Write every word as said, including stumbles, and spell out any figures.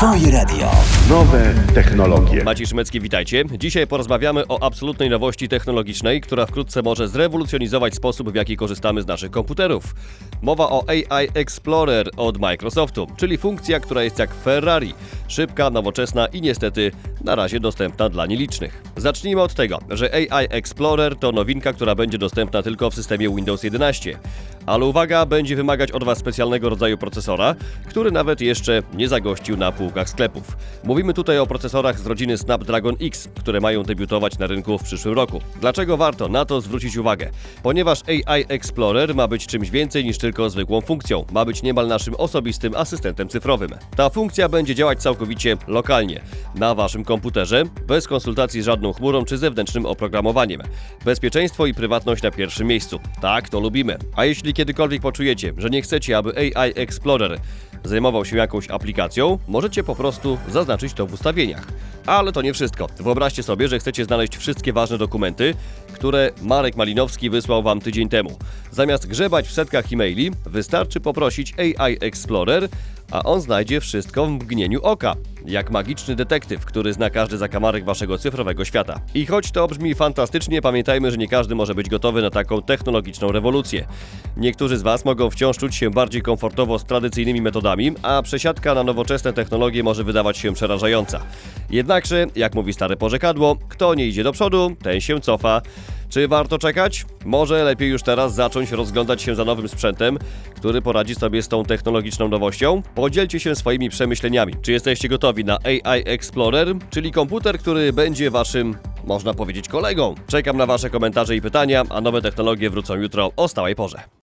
Twoje radio. Nowe technologie. Maciej Szymecki, witajcie. Dzisiaj porozmawiamy o absolutnej nowości technologicznej, która wkrótce może zrewolucjonizować sposób, w jaki korzystamy z naszych komputerów. Mowa o A I Explorer od Microsoftu, czyli funkcja, która jest jak Ferrari. Szybka, nowoczesna i niestety na razie dostępna dla nielicznych. Zacznijmy od tego, że A I Explorer to nowinka, która będzie dostępna tylko w systemie Windows jedenaście. Ale uwaga, będzie wymagać od Was specjalnego rodzaju procesora, który nawet jeszcze nie zagościł na półkach sklepów. Mówimy tutaj o procesorach z rodziny Snapdragon X, które mają debiutować na rynku w przyszłym roku. Dlaczego warto na to zwrócić uwagę? Ponieważ A I Explorer ma być czymś więcej niż tylko zwykłą funkcją. Ma być niemal naszym osobistym asystentem cyfrowym. Ta funkcja będzie działać całkowicie lokalnie, na Waszym komputerze, bez konsultacji z żadną chmurą czy zewnętrznym oprogramowaniem. Bezpieczeństwo i prywatność na pierwszym miejscu. Tak, to lubimy. A jeśli kiedykolwiek poczujecie, że nie chcecie, aby A I Explorer zajmował się jakąś aplikacją, możecie po prostu zaznaczyć to w ustawieniach. Ale to nie wszystko. Wyobraźcie sobie, że chcecie znaleźć wszystkie ważne dokumenty, które Marek Malinowski wysłał Wam tydzień temu. Zamiast grzebać w setkach e-maili, wystarczy poprosić A I Explorer, a on znajdzie wszystko w mgnieniu oka. Jak magiczny detektyw, który zna każdy zakamarek Waszego cyfrowego świata. I choć to brzmi fantastycznie, pamiętajmy, że nie każdy może być gotowy na taką technologiczną rewolucję. Niektórzy z Was mogą wciąż czuć się bardziej komfortowo z tradycyjnymi metodami, a przesiadka na nowoczesne technologie może wydawać się przerażająca. Jednakże, jak mówi stare porzekadło, kto nie idzie do przodu, ten się cofa. Czy warto czekać? Może lepiej już teraz zacząć rozglądać się za nowym sprzętem, który poradzi sobie z tą technologiczną nowością? Podzielcie się swoimi przemyśleniami. Czy jesteście gotowi na A I Explorer, czyli komputer, który będzie Waszym, można powiedzieć, kolegą? Czekam na Wasze komentarze i pytania, a nowe technologie wrócą jutro o stałej porze.